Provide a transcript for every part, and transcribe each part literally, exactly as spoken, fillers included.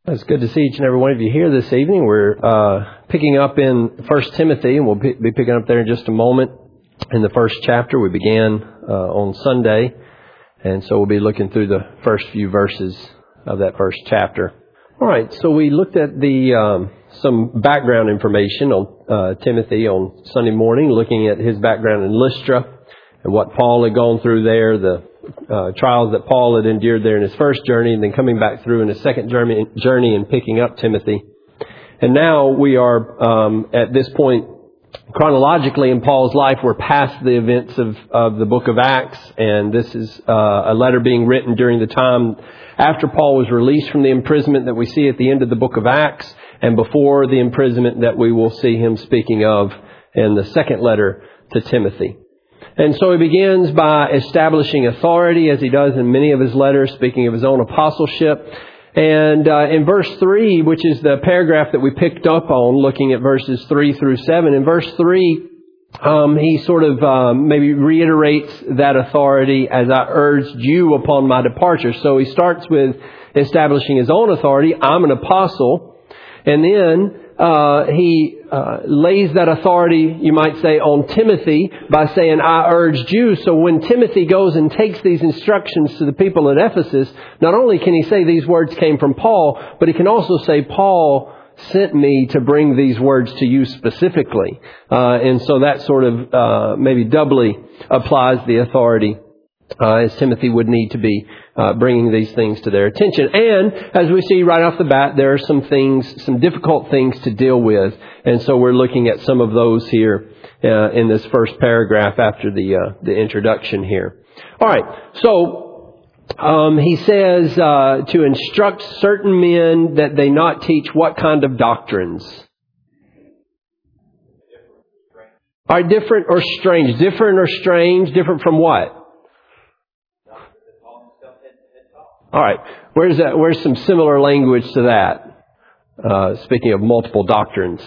It's good to see each and every one of you here this evening. We're uh, picking up in First Timothy, and we'll be picking up there in just a moment in the first chapter. We began uh, on Sunday, and so we'll be looking through the first few verses of that first chapter. All right, so we looked at the um, some background information on uh, Timothy on Sunday morning, looking at his background in Lystra and what Paul had gone through there, the Uh, trials that Paul had endured there in his first journey, and then coming back through in his second journey, journey and picking up Timothy. And now we are um, at this point chronologically in Paul's life. We're past the events of, of the book of Acts, and this is uh, a letter being written during the time after Paul was released from the imprisonment that we see at the end of the book of Acts, and before the imprisonment that we will see him speaking of in the second letter to Timothy. And so he begins by establishing authority, as he does in many of his letters, speaking of his own apostleship. And uh, in verse three, which is the paragraph that we picked up on, looking at verses three through seven, in verse three, um, he sort of um, maybe reiterates that authority as I urged you upon my departure. So he starts with establishing his own authority. I'm an apostle. And then uh, he uh, lays that authority, you might say, on Timothy by saying, I urged you. So when Timothy goes and takes these instructions to the people at Ephesus, not only can he say these words came from Paul, but he can also say, Paul sent me to bring these words to you specifically. Uh, and so that sort of uh, maybe doubly applies the authority uh, as Timothy would need to be Uh, bringing these things to their attention. And as we see right off the bat, there are some things, some difficult things to deal with. And so we're looking at some of those here uh, in this first paragraph after the uh, the introduction here. All right. So um, he says uh, to instruct certain men that they not teach what kind of doctrines? Are different or strange? Different or strange? Different from what? All right. Where's that? Where's some similar language to that? Uh, speaking of multiple doctrines.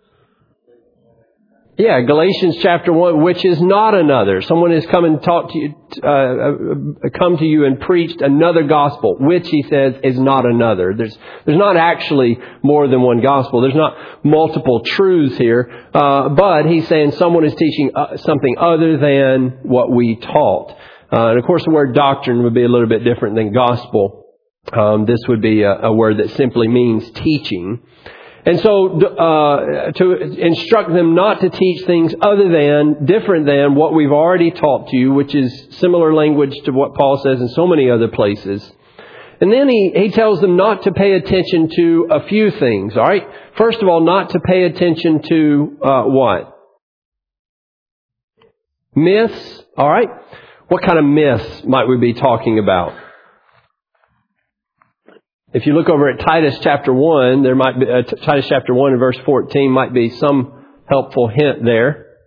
Yeah, Galatians chapter one, which is not another. Someone has come and taught to you, uh, come to you and preached another gospel, which he says is not another. There's, there's not actually more than one gospel. There's not multiple truths here. Uh, but he's saying someone is teaching uh, something other than what we taught. Uh, and of course, the word doctrine would be a little bit different than gospel. Um, this would be a, a word that simply means teaching. And so uh, to instruct them not to teach things other than, different than what we've already taught to you, which is similar language to what Paul says in so many other places. And then he, he tells them not to pay attention to a few things. All right. First of all, not to pay attention to uh, what? Myths. All right. What kind of myths might we be talking about? If you look over at Titus chapter one, there might be uh, Titus chapter one and verse fourteen might be some helpful hint there.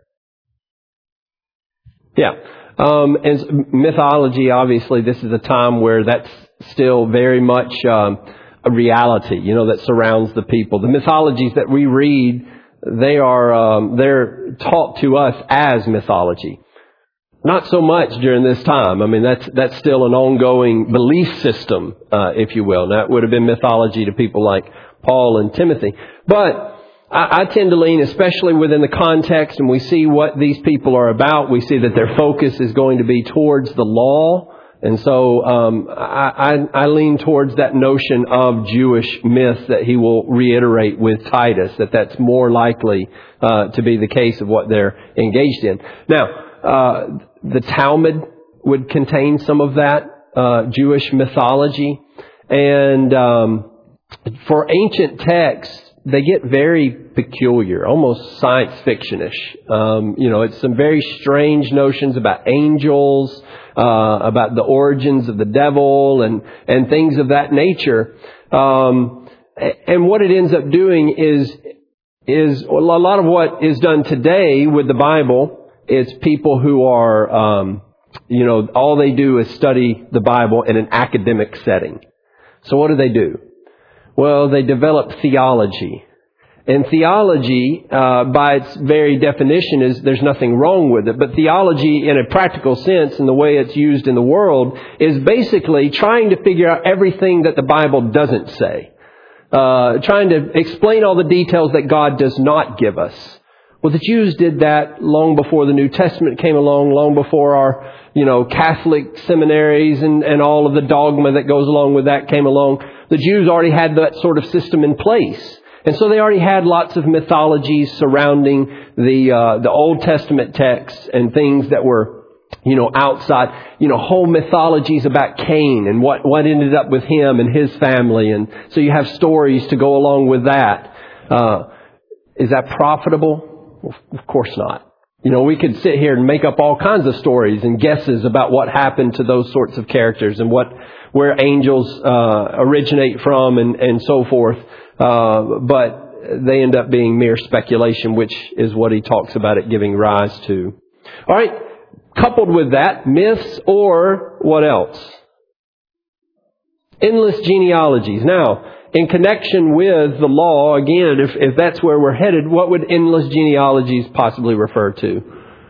Yeah, um, and mythology. Obviously, this is a time where that's still very much um, a reality. You know, that surrounds the people. The mythologies that we read, they are um, they're taught to us as mythology. Not so much during this time. I mean, that's that's still an ongoing belief system, uh, if you will. Now, it would have been mythology to people like Paul and Timothy. But I, I tend to lean, especially within the context, and we see what these people are about. We see that their focus is going to be towards the law. And so um, I, I, I lean towards that notion of Jewish myth that he will reiterate with Titus, that that's more likely uh, to be the case of what they're engaged in. Now, Uh, the Talmud would contain some of that uh, Jewish mythology. And um, for ancient texts, they get very peculiar, almost science fiction-ish. Um, you know, it's some very strange notions about angels, uh, about the origins of the devil and, and things of that nature. Um, and what it ends up doing is, is a lot of what is done today with the Bible. It's people who are, um, you know, all they do is study the Bible in an academic setting. So what do they do? Well, they develop theology. And theology, uh, by its very definition, is there's nothing wrong with it. But theology, in a practical sense, in the way it's used in the world, is basically trying to figure out everything that the Bible doesn't say. uh, trying to explain all the details that God does not give us. Well, the Jews did that long before the New Testament came along, long before our, you know, Catholic seminaries and, and all of the dogma that goes along with that came along. The Jews already had that sort of system in place. And so they already had lots of mythologies surrounding the uh, the Old Testament texts and things that were, you know, outside, you know, whole mythologies about Cain and what, what ended up with him and his family. And so you have stories to go along with that. Uh, is that profitable? Well, of course not. You know, we could sit here and make up all kinds of stories and guesses about what happened to those sorts of characters and what, where angels, uh, originate from and, and so forth. Uh, but they end up being mere speculation, which is what he talks about it giving rise to. All right. Coupled with that, myths or what else? Endless genealogies. Now, in connection with the law, again, if, if that's where we're headed, what would endless genealogies possibly refer to?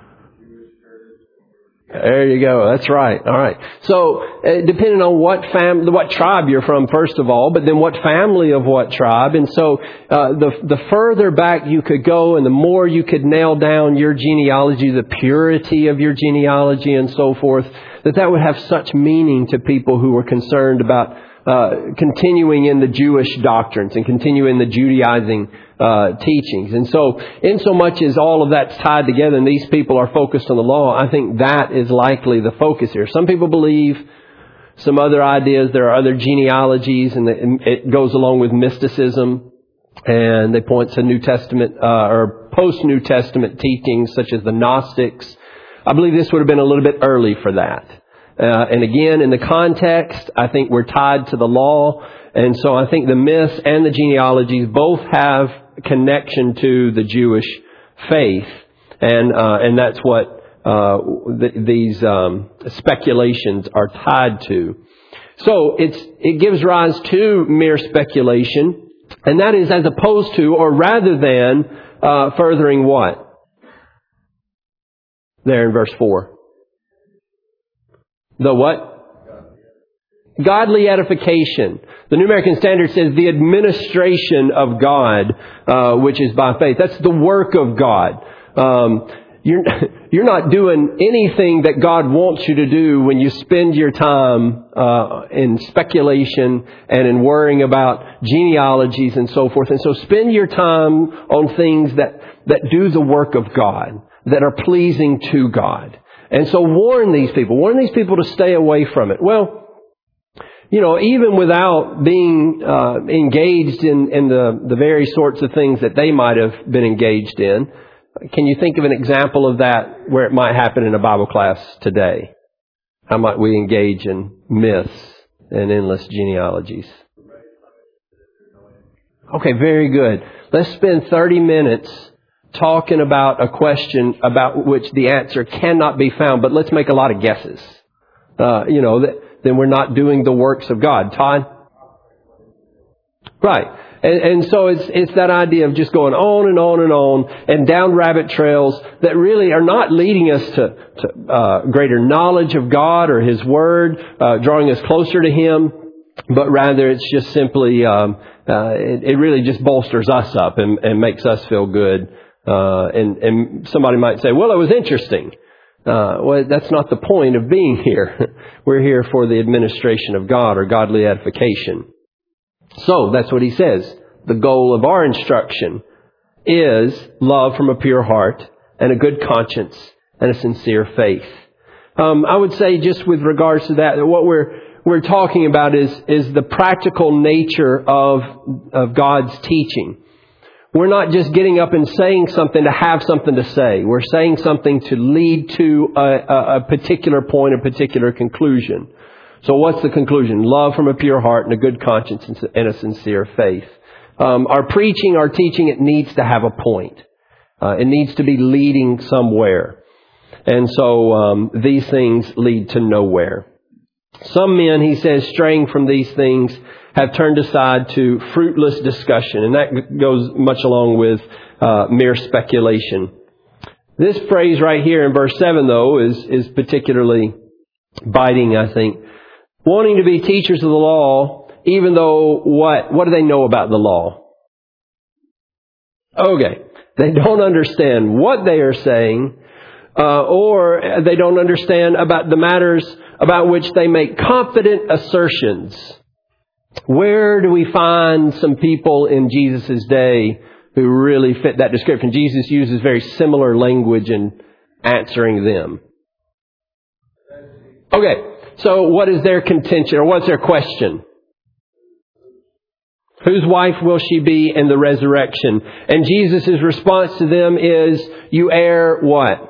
There you go. That's right. All right. So, uh, depending on what fam, what tribe you're from, first of all, but then what family of what tribe. And so, uh, the the further back you could go and the more you could nail down your genealogy, the purity of your genealogy and so forth, that that would have such meaning to people who were concerned about uh, continuing in the Jewish doctrines and continuing the Judaizing Uh, teachings. And so, in so much as all of that's tied together and these people are focused on the law, I think that is likely the focus here. Some people believe some other ideas. There are other genealogies, and it goes along with mysticism. And they point to New Testament uh, or post-New Testament teachings such as the Gnostics. I believe this would have been a little bit early for that. Uh, and again, in the context, I think we're tied to the law. And so I think the myths and the genealogies both have connection to the Jewish faith. And uh, and that's what uh, th- these um, speculations are tied to. So it's it gives rise to mere speculation. And that is as opposed to, or rather than, uh, furthering what? There in verse four. The what? Godly edification. The New American Standard says the administration of God, uh, which is by faith. That's the work of God. Um, you're, you're not doing anything that God wants you to do when you spend your time uh, in speculation and in worrying about genealogies and so forth. And so spend your time on things that, that do the work of God, that are pleasing to God. And so warn these people, warn these people to stay away from it. Well, you know, even without being uh, engaged in, in the, the very sorts of things that they might have been engaged in, can you think of an example of that where it might happen in a Bible class today? How might we engage in myths and endless genealogies? Okay, very good. Let's spend thirty minutes talking about a question about which the answer cannot be found, but let's make a lot of guesses. Uh, you know, that, then we're not doing the works of God. Todd? Right. And, and so it's it's that idea of just going on and on and on and down rabbit trails that really are not leading us to, to uh, greater knowledge of God or His Word, uh, drawing us closer to Him, but rather it's just simply, um, uh, it, it really just bolsters us up and, and makes us feel good. Uh, and, and somebody might say, well, it was interesting. Uh, well, that's not the point of being here. We're here for the administration of God or godly edification. So that's what he says. The goal of our instruction is love from a pure heart and a good conscience and a sincere faith. Um, I would say just with regards to that, that what we're we're talking about is is the practical nature of of God's teaching. We're not just getting up and saying something to have something to say. We're saying something to lead to a, a, a particular point, a particular conclusion. So what's the conclusion? Love from a pure heart and a good conscience and a sincere faith. Um, our preaching, our teaching, it needs to have a point. Uh, it needs to be leading somewhere. And so um, these things lead to nowhere. Some men, he says, straying from these things, have turned aside to fruitless discussion. And that goes much along with uh, mere speculation. This phrase right here in verse seven, though, is, is particularly biting, I think. Wanting to be teachers of the law, even though what? What do they know about the law? Okay. They don't understand what they are saying, uh, or they don't understand about the matters about which they make confident assertions. Where do we find some people in Jesus' day who really fit that description? Jesus uses very similar language in answering them. Okay, so what is their contention, or what's their question? Whose wife will she be in the resurrection? And Jesus' response to them is, you err what?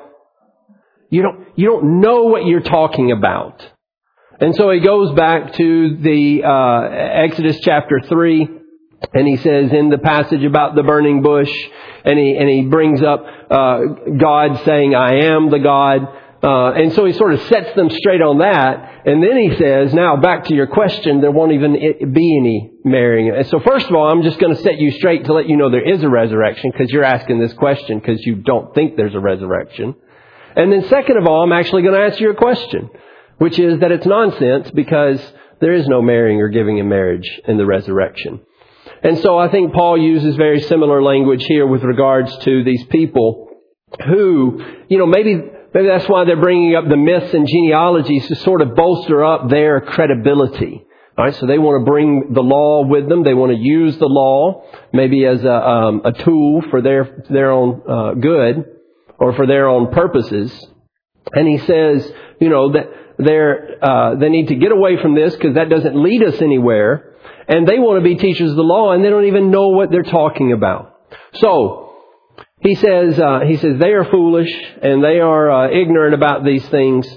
You don't, you don't know what you're talking about. And so he goes back to the uh, Exodus chapter three, and he says in the passage about the burning bush, and he and he brings up uh, God saying, I am the God. Uh, and so he sort of sets them straight on that. And then he says, now back to your question, there won't even be any marrying. And so first of all, I'm just going to set you straight to let you know there is a resurrection, because you're asking this question because you don't think there's a resurrection. And then second of all, I'm actually going to answer your question, which is that it's nonsense, because there is no marrying or giving in marriage in the resurrection. And so I think Paul uses very similar language here with regards to these people who, you know, maybe, maybe that's why they're bringing up the myths and genealogies to sort of bolster up their credibility. All right, so they want to bring the law with them. They want to use the law maybe as a, um, a tool for their, their own uh, good or for their own purposes. And he says, you know, that they're, uh, they need to get away from this because that doesn't lead us anywhere. And they want to be teachers of the law, and they don't even know what they're talking about. So, he says, uh, he says they are foolish and they are uh, ignorant about these things.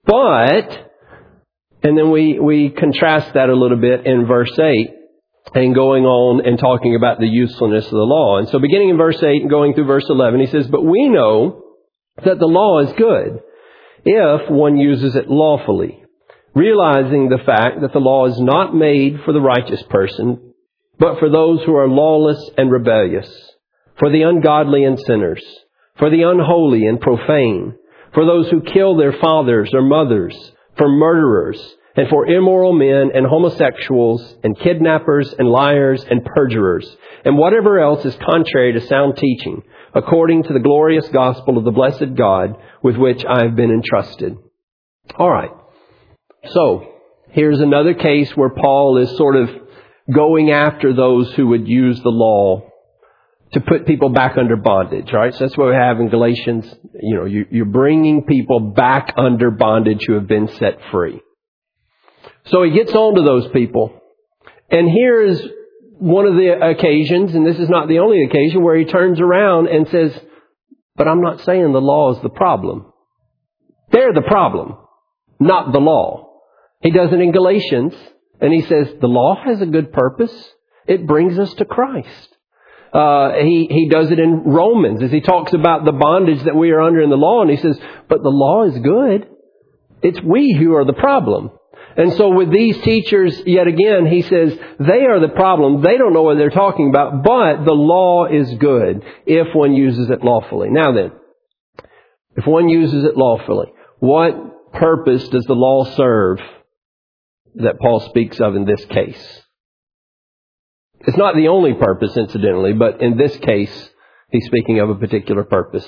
But, and then we, we contrast that a little bit in verse eight and going on and talking about the usefulness of the law. And so beginning in verse eight and going through verse eleven, he says, but we know that the law is good if one uses it lawfully, realizing the fact that the law is not made for the righteous person, but for those who are lawless and rebellious, for the ungodly and sinners, for the unholy and profane, for those who kill their fathers or mothers, for murderers, and for immoral men and homosexuals and kidnappers and liars and perjurers, and whatever else is contrary to sound teaching, according to the glorious gospel of the blessed God with which I have been entrusted. All right. So, here's another case where Paul is sort of going after those who would use the law to put people back under bondage, right? So that's what we have in Galatians. You know, you, you're bringing people back under bondage who have been set free. So he gets on to those people. And here's one of the occasions, and this is not the only occasion, where he turns around and says, but I'm not saying the law is the problem. They're the problem, not the law. He does it in Galatians, and he says, the law has a good purpose. It brings us to Christ. Uh, he, he does it in Romans as he talks about the bondage that we are under in the law, and he says, but the law is good. It's we who are the problem. And so with these teachers, yet again, he says, they are the problem. They don't know what they're talking about, but the law is good if one uses it lawfully. Now then, if one uses it lawfully, what purpose does the law serve that Paul speaks of in this case? It's not the only purpose, incidentally, but in this case, he's speaking of a particular purpose.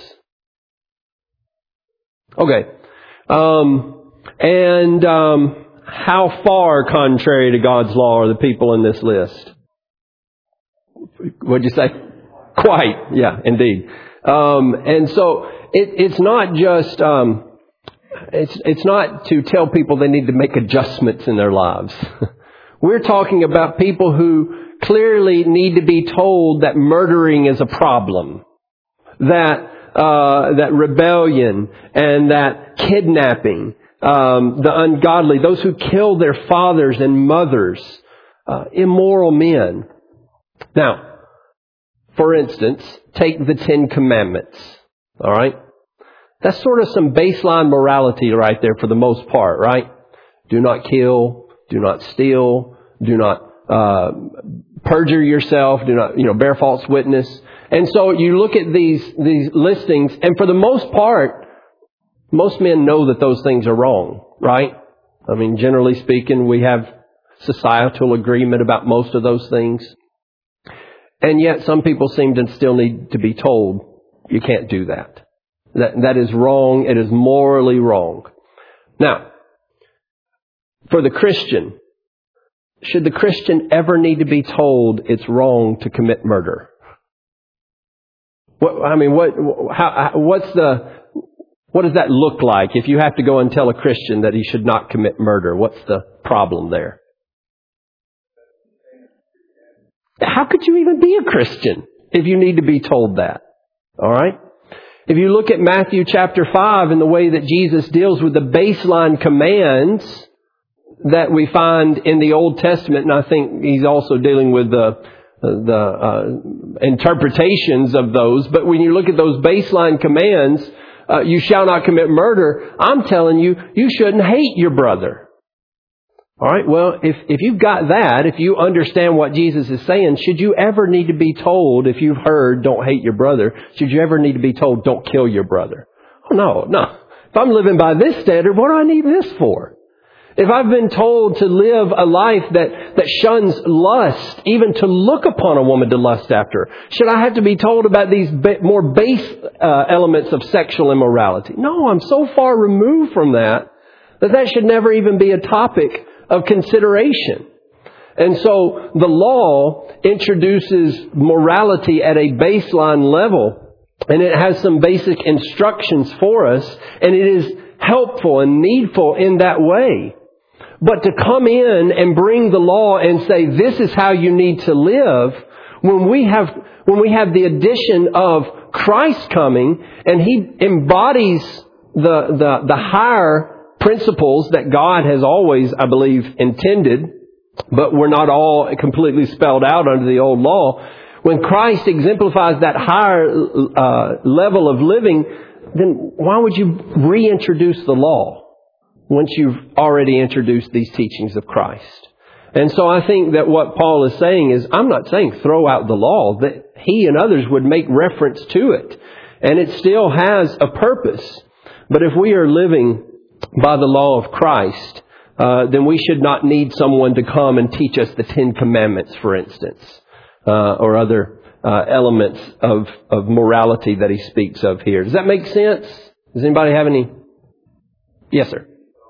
Okay. Um, and um, how far contrary to God's law are the people in this list? What'd you say? Quite. Yeah, indeed. Um, and so it, it's not just... Um, It's it's not to tell people they need to make adjustments in their lives. We're talking about people who clearly need to be told that murdering is a problem, that uh, that rebellion and that kidnapping, um, the ungodly, those who kill their fathers and mothers, uh, immoral men. Now, for instance, take the Ten Commandments. All right. That's sort of some baseline morality right there for the most part, right? Do not kill, do not steal, do not uh, perjure yourself, do not, you know, bear false witness. And so you look at these these listings, and for the most part, most men know that those things are wrong, right? I mean, generally speaking, we have societal agreement about most of those things. And yet some people seem to still need to be told, you can't do that. That, that is wrong. It is morally wrong. Now, for the Christian, should the Christian ever need to be told it's wrong to commit murder? What, I mean, what, how, what's the, what does that look like if you have to go and tell a Christian that he should not commit murder? What's the problem there? How could you even be a Christian if you need to be told that? All right? If you look at Matthew chapter five and the way that Jesus deals with the baseline commands that we find in the Old Testament, and I think He's also dealing with the the uh, interpretations of those. But when you look at those baseline commands, uh, you shall not commit murder. I'm telling you, you shouldn't hate your brother. All right. Well, if if you've got that, if you understand what Jesus is saying, should you ever need to be told, if you've heard, don't hate your brother, should you ever need to be told, don't kill your brother? Oh, no, no. If I'm living by this standard, what do I need this for? If I've been told to live a life that, that shuns lust, even to look upon a woman to lust after, should I have to be told about these ba- more base uh, elements of sexual immorality? No, I'm so far removed from that that that should never even be a topic of consideration. And so the law introduces morality at a baseline level, and it has some basic instructions for us, and it is helpful and needful in that way. But to come in and bring the law and say, this is how you need to live, when we have, when we have the addition of Christ coming and He embodies the, the, the higher principles that God has always, I believe, intended, but were not all completely spelled out under the old law. When Christ exemplifies that higher uh, level of living, then why would you reintroduce the law once you've already introduced these teachings of Christ? And so I think that what Paul is saying is, I'm not saying throw out the law, that he and others would make reference to it. And it still has a purpose. But if we are living by the law of Christ, uh, then we should not need someone to come and teach us the Ten Commandments, for instance, uh, or other uh, elements of, of morality that he speaks of here. Does that make sense? Does anybody have any? Yes, sir.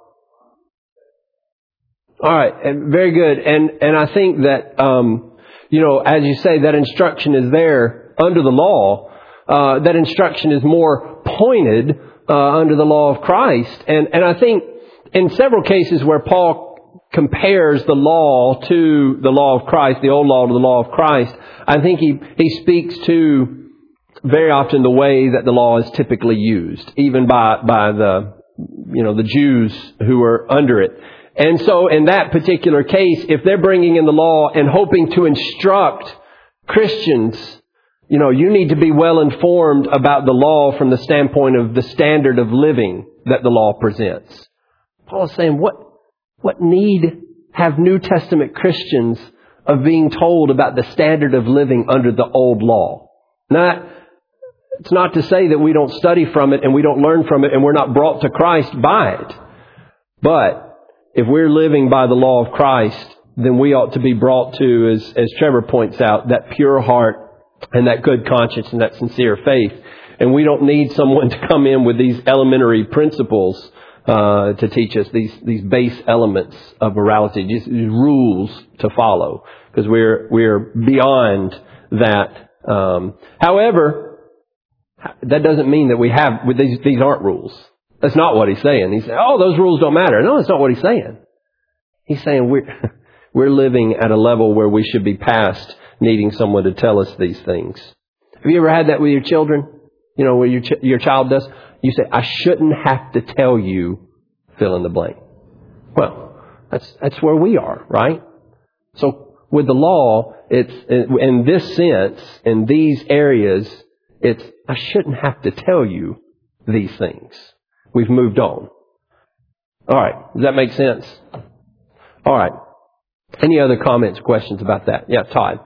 All right, very good. And and I think that, um, you know, as you say, that instruction is there under the law. Uh, that instruction is more pointed uh, under the law of Christ. And, and I think in several cases where Paul compares the law to the law of Christ, the old law to the law of Christ, I think he, he speaks to very often the way that the law is typically used, even by, by the, you know, the Jews who are under it. And so in that particular case, if they're bringing in the law and hoping to instruct Christians, you know, you need to be well informed about the law from the standpoint of the standard of living that the law presents. Paul is saying, what, what need have New Testament Christians of being told about the standard of living under the old law? Now, it's not to say that we don't study from it and we don't learn from it and we're not brought to Christ by it. But if we're living by the law of Christ, then we ought to be brought to, as, as Trevor points out, that pure heart and that good conscience and that sincere faith. And we don't need someone to come in with these elementary principles uh, to teach us these, these base elements of morality, just these rules to follow, because we're, we're beyond that. Um, however, that doesn't mean that we have, these, these aren't rules. That's not what he's saying. He's saying, oh, those rules don't matter. No, that's not what he's saying. He's saying we're, we're living at a level where we should be past needing someone to tell us these things. Have you ever had that with your children? You know, where your, ch- your child does? You say, I shouldn't have to tell you, fill in the blank. Well, that's, that's where we are, right? So with the law, it's, in this sense, in these areas, it's, I shouldn't have to tell you these things. We've moved on. All right. Does that make sense? All right. Any other comments, questions about that? Yeah, Todd.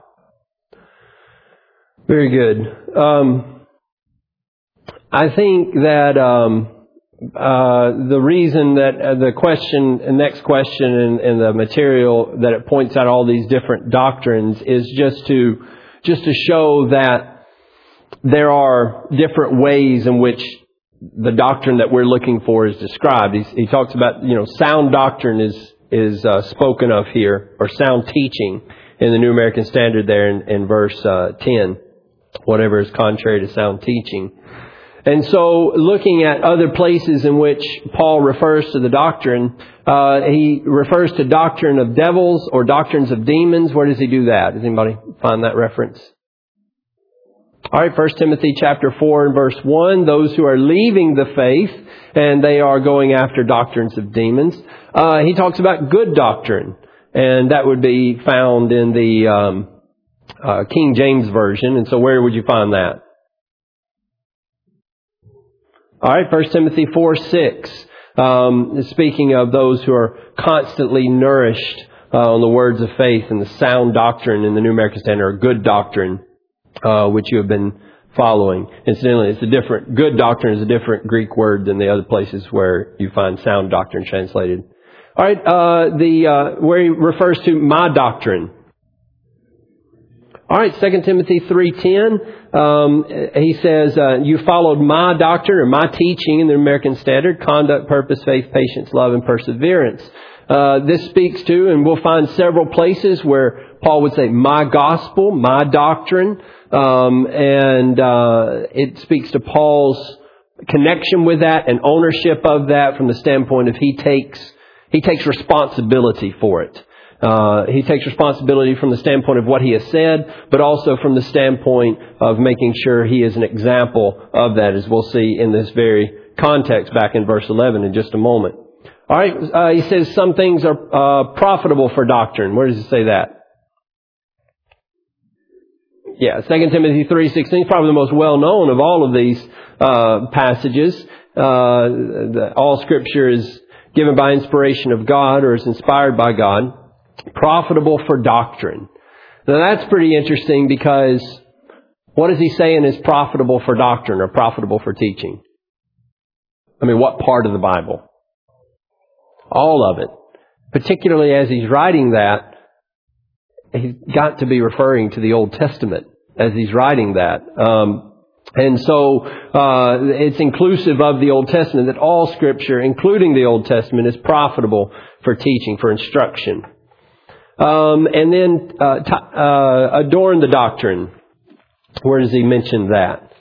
Very good. Um, I think that um, uh, the reason that uh, the question, the next question in, in the material that it points out all these different doctrines is just to, just to show that there are different ways in which the doctrine that we're looking for is described. He, he talks about, you know, sound doctrine is, is uh, spoken of here, or sound teaching in the New American Standard there in, in verse uh, ten. Whatever is contrary to sound teaching. And so looking at other places in which Paul refers to the doctrine, uh, he refers to doctrine of devils or doctrines of demons. Where does he do that? Does anybody find that reference? All right, First Timothy chapter four and verse one, those who are leaving the faith and they are going after doctrines of demons. Uh, he talks about good doctrine, and that would be found in the um, uh, King James Version. And so where would you find that? All right, First Timothy four six, um, speaking of those who are constantly nourished uh, on the words of faith and the sound doctrine in the New American Standard, or good doctrine, uh, which you have been following. Incidentally, it's a different, good doctrine is a different Greek word than the other places where you find sound doctrine translated. All right, uh, the uh, where he refers to my doctrine. All right, Second Timothy three ten, um, he says, uh, you followed my doctrine or my teaching in the American Standard, conduct, purpose, faith, patience, love, and perseverance. Uh, this speaks to, and we'll find several places where Paul would say, my gospel, my doctrine, um, and uh, it speaks to Paul's connection with that and ownership of that from the standpoint of he takes, he takes responsibility for it. Uh, he takes responsibility from the standpoint of what he has said, but also from the standpoint of making sure he is an example of that, as we'll see in this very context back in verse eleven in just a moment. All right, uh, he says some things are uh, profitable for doctrine. Where does he say that? Yeah, Second Timothy three sixteen is probably the most well-known of all of these uh, passages. Uh, the, all Scripture is given by inspiration of God, or is inspired by God. Profitable for doctrine. Now that's pretty interesting, because what is he saying is profitable for doctrine or profitable for teaching? I mean, what part of the Bible? All of it. Particularly as he's writing that, he's got to be referring to the Old Testament as he's writing that. Um, and so uh, it's inclusive of the Old Testament, that all Scripture, including the Old Testament, is profitable for teaching, for instruction. Um, and then uh, t- uh, adorn the doctrine. Where does he mention that?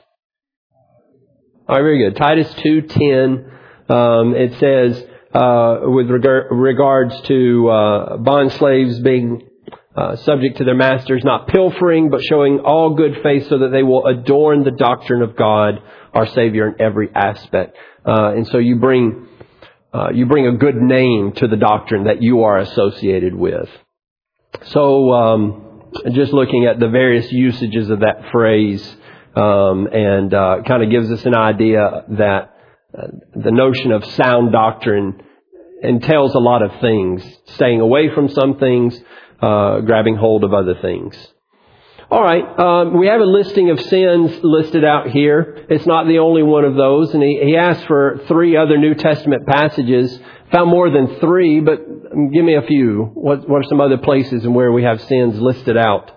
All right, very good. Titus two ten. Um, it says uh, with regard, regards to uh, bond slaves being uh, subject to their masters, not pilfering, but showing all good faith, so that they will adorn the doctrine of God, our Savior, in every aspect. Uh, and so you bring uh, you bring a good name to the doctrine that you are associated with. So, um, just looking at the various usages of that phrase, um, and uh, kind of gives us an idea that uh, the notion of sound doctrine entails a lot of things. Staying away from some things, uh, grabbing hold of other things. All right, um, we have a listing of sins listed out here. It's not the only one of those, and he, he asked for three other New Testament passages. Found more than three, but give me a few. What, what are some other places and where we have sins listed out?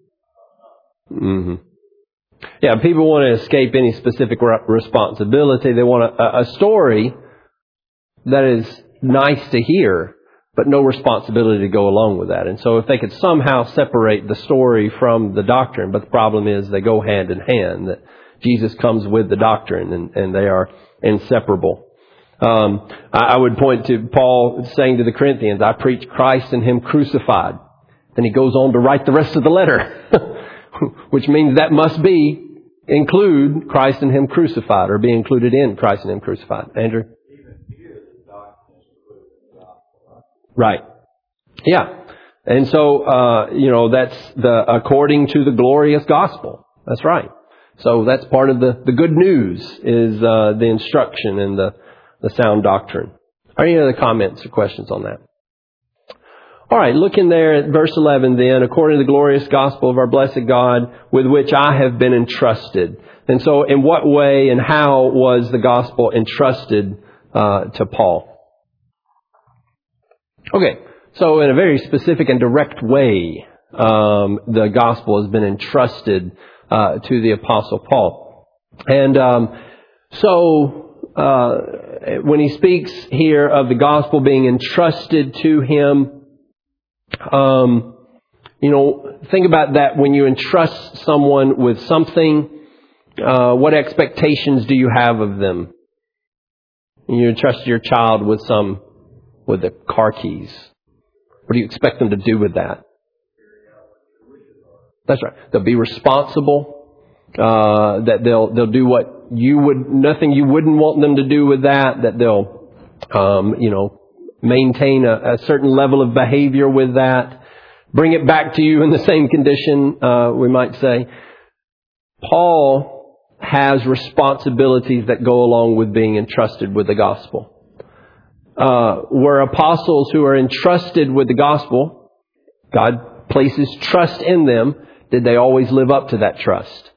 Mm-hmm. Yeah, people want to escape any specific re- responsibility. They want a, a story that is nice to hear, but no responsibility to go along with that. And so if they could somehow separate the story from the doctrine, but the problem is they go hand in hand, that Jesus comes with the doctrine and, and they are inseparable. Um, I, I would point to Paul saying to the Corinthians, I preach Christ and Him crucified. Then he goes on to write the rest of the letter, which means that must be include Christ and Him crucified, or be included in Christ and Him crucified. Andrew? Right. Yeah. And so, uh, you know, that's the, according to the glorious gospel. That's right. So that's part of the, the good news is, uh, the instruction and the, the sound doctrine. Are any other comments or questions on that? All right. Looking there at verse eleven then, according to the glorious gospel of our blessed God, with which I have been entrusted. And so in what way and how was the gospel entrusted uh, to Paul. Okay, so in a very specific and direct way, um, the gospel has been entrusted uh, to the Apostle Paul. And um, so uh, when he speaks here of the gospel being entrusted to him, um, you know, think about that when you entrust someone with something. Uh, what expectations do you have of them? You entrust your child with some, with the car keys. What do you expect them to do with that? That's right. They'll be responsible. Uh, that they'll they'll do what you would, nothing you wouldn't want them to do with that. That they'll, um, you know, maintain a, a certain level of behavior with that. Bring it back to you in the same condition, uh, we might say. Paul has responsibilities that go along with being entrusted with the gospel. Uh, were apostles who are entrusted with the gospel, God places trust in them. Did they always live up to that trust?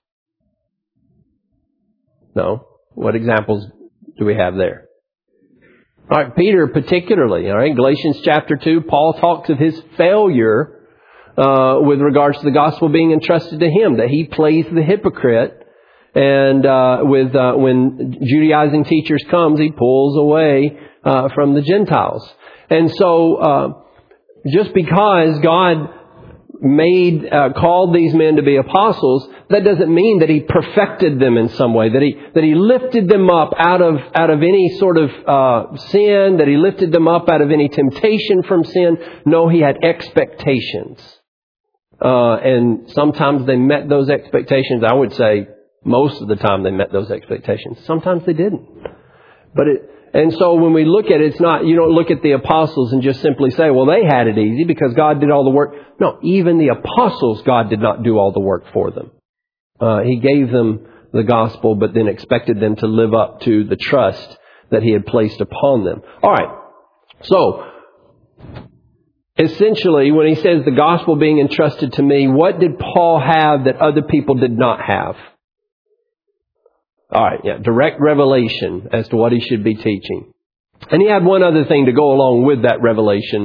No. What examples do we have there? All right, Peter particularly. All right, Galatians chapter two, Paul talks of his failure uh, with regards to the gospel being entrusted to him, that he plays the hypocrite. And uh, with uh, when Judaizing teachers comes, he pulls away uh, from the Gentiles. And so, uh, just because God made uh, called these men to be apostles, that doesn't mean that He perfected them in some way. That He that He lifted them up out of out of any sort of uh, sin. That He lifted them up out of any temptation from sin. No, He had expectations, uh, and sometimes they met those expectations. I would say. Most of the time they met those expectations. Sometimes they didn't. But it, and so when we look at it, it's not, you don't look at the apostles and just simply say, well, they had it easy because God did all the work. No, even the apostles, God did not do all the work for them. Uh, he gave them the gospel, but then expected them to live up to the trust that He had placed upon them. All right. So, essentially, when he says the gospel being entrusted to me, what did Paul have that other people did not have? All right, yeah, direct revelation as to what he should be teaching. And he had one other thing to go along with that revelation.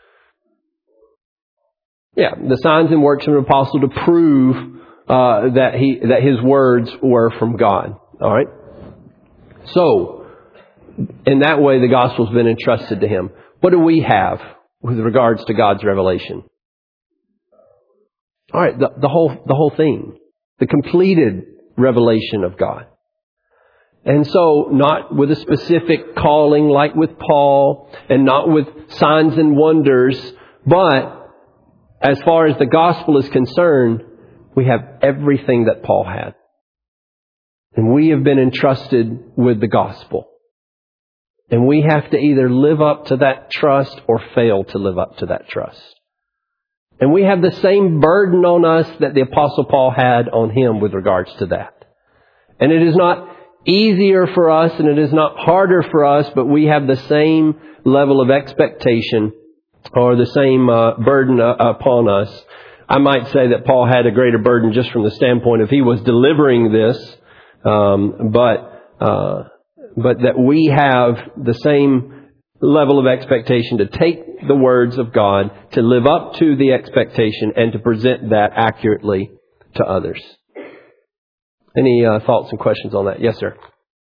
Yeah, the signs and works of an apostle to prove uh, that he that his words were from God. All right? So, in that way, the gospel's been entrusted to him. What do we have with regards to God's revelation? All right, the, the whole the whole thing. The completed revelation of God. And so, not with a specific calling like with Paul, and not with signs and wonders, but as far as the gospel is concerned, we have everything that Paul had. And we have been entrusted with the gospel. And we have to either live up to that trust or fail to live up to that trust. And we have the same burden on us that the Apostle Paul had on him with regards to that. And it is not easier for us and it is not harder for us, but we have the same level of expectation or the same uh, burden uh, upon us. I might say that Paul had a greater burden just from the standpoint of he was delivering this, um, but uh, but that we have the same level of expectation to take the words of God, to live up to the expectation, and to present that accurately to others. Any uh, thoughts and questions on that? Yes, sir.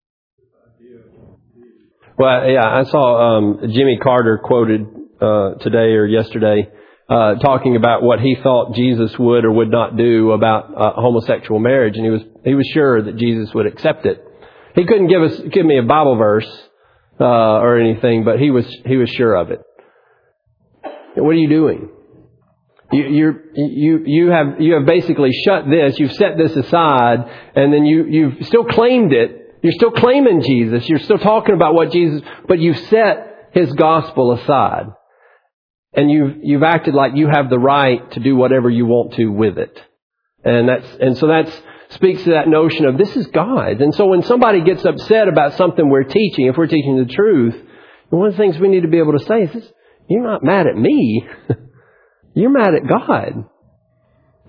Well, yeah, I saw um, Jimmy Carter quoted uh, today or yesterday uh, talking about what he thought Jesus would or would not do about uh, homosexual marriage, and he was he was sure that Jesus would accept it. He couldn't give us give me a Bible verse uh, or anything, but he was he was sure of it. What are you doing? You, you're, you, you have, you have basically shut this, you've set this aside, and then you, you've still claimed it. You're still claiming Jesus. You're still talking about what Jesus, but you've set His gospel aside. And you've, you've acted like you have the right to do whatever you want to with it. And that's, and so that's, speaks to that notion of this is God. And so when somebody gets upset about something we're teaching, if we're teaching the truth, one of the things we need to be able to say is, this, you're not mad at me. You're mad at God.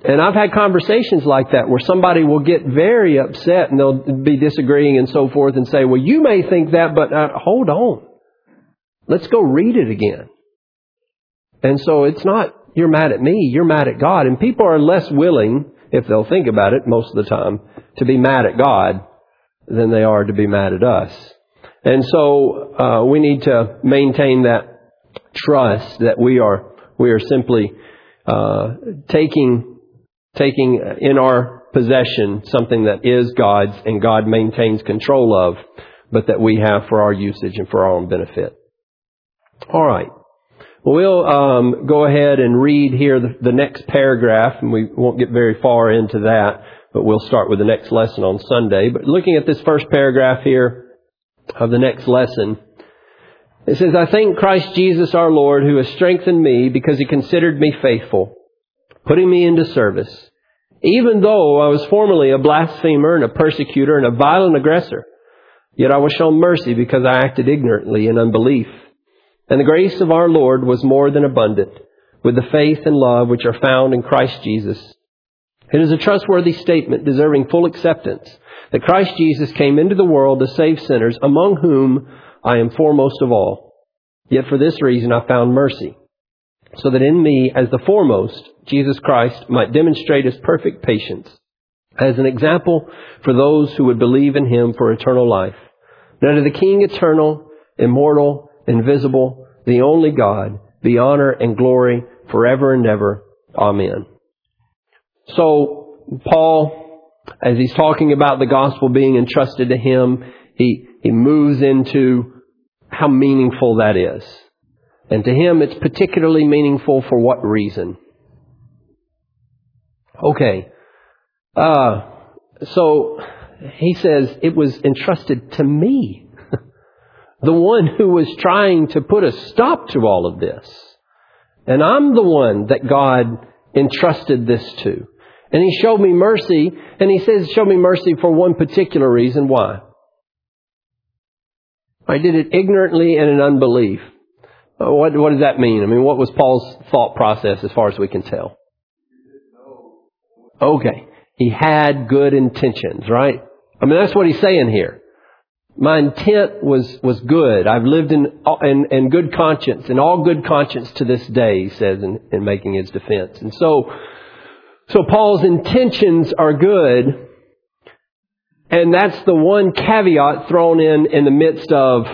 And I've had conversations like that where somebody will get very upset and they'll be disagreeing and so forth and say, well, you may think that, but uh, hold on. Let's go read it again. And so it's not, you're mad at me, you're mad at God. And people are less willing, if they'll think about it most of the time, to be mad at God than they are to be mad at us. And so uh, we need to maintain that trust that we are we are simply uh, taking taking in our possession something that is God's and God maintains control of, but that we have for our usage and for our own benefit. All right. Well, we'll um, go ahead and read here the, the next paragraph, and we won't get very far into that, but we'll start with the next lesson on Sunday. But looking at this first paragraph here of the next lesson, it says, I thank Christ Jesus our Lord, who has strengthened me because He considered me faithful, putting me into service, even though I was formerly a blasphemer and a persecutor and a violent aggressor. Yet I was shown mercy because I acted ignorantly in unbelief. And the grace of our Lord was more than abundant with the faith and love which are found in Christ Jesus. It is a trustworthy statement deserving full acceptance that Christ Jesus came into the world to save sinners, among whom I am foremost of all. Yet for this reason I found mercy, so that in me, as the foremost, Jesus Christ might demonstrate His perfect patience as an example for those who would believe in Him for eternal life. Now to the King eternal, immortal, invisible, the only God, be honor and glory forever and ever. Amen. So Paul, as he's talking about the gospel being entrusted to him, he, he moves into how meaningful that is. And to him, it's particularly meaningful for what reason? Okay. Uh, so he says, it was entrusted to me. The one who was trying to put a stop to all of this. And I'm the one that God entrusted this to. And He showed me mercy. And He says, show me mercy for one particular reason. Why? I did it ignorantly and in unbelief. What, what does that mean? I mean, what was Paul's thought process as far as we can tell? Okay. He had good intentions, right? I mean, that's what he's saying here. My intent was, was good. I've lived in, in, in good conscience, in all good conscience to this day, he says in, in making his defense. And so, so Paul's intentions are good. And that's the one caveat thrown in in the midst of,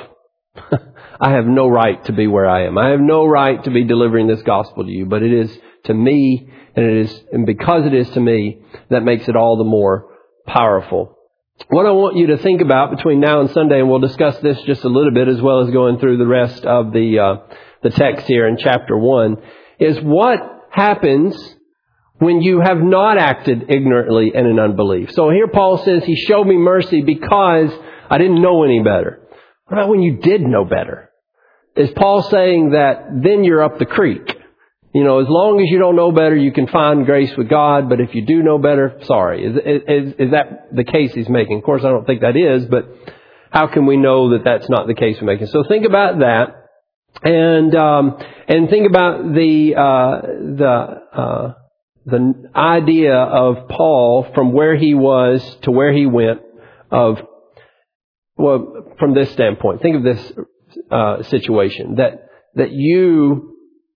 I have no right to be where I am. I have no right to be delivering this gospel to you, but it is to me, and it is, and because it is to me, that makes it all the more powerful. What I want you to think about between now and Sunday, and we'll discuss this just a little bit as well as going through the rest of the uh, the text here in chapter one, is what happens when you have not acted ignorantly and in unbelief. So here Paul says, He showed me mercy because I didn't know any better. What about when you did know better? Is Paul saying that then you're up the creek? You know, as long as you don't know better, you can find grace with God. But if you do know better, sorry. Is, is, is that the case he's making? Of course, I don't think that is, but how can we know that that's not the case we're making? So think about that, and um, and think about the uh, the uh, the idea of Paul from where he was to where he went. Of well, from this standpoint, think of this uh, situation that that you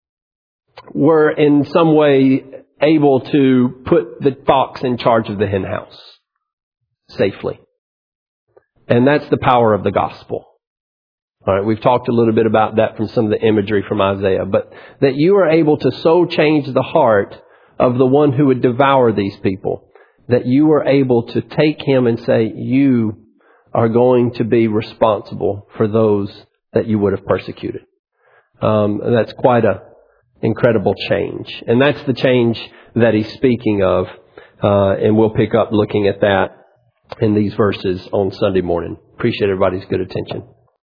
were in some way able to put the fox in charge of the hen house safely. And that's the power of the gospel. All right, we've talked a little bit about that from some of the imagery from Isaiah, but that you are able to so change the heart of the one who would devour these people, that you are able to take him and say, you are going to be responsible for those that you would have persecuted. Um, and that's quite a incredible change. And that's the change that he's speaking of. Uh, and we'll pick up looking at that in these verses on Sunday morning. Appreciate everybody's good attention.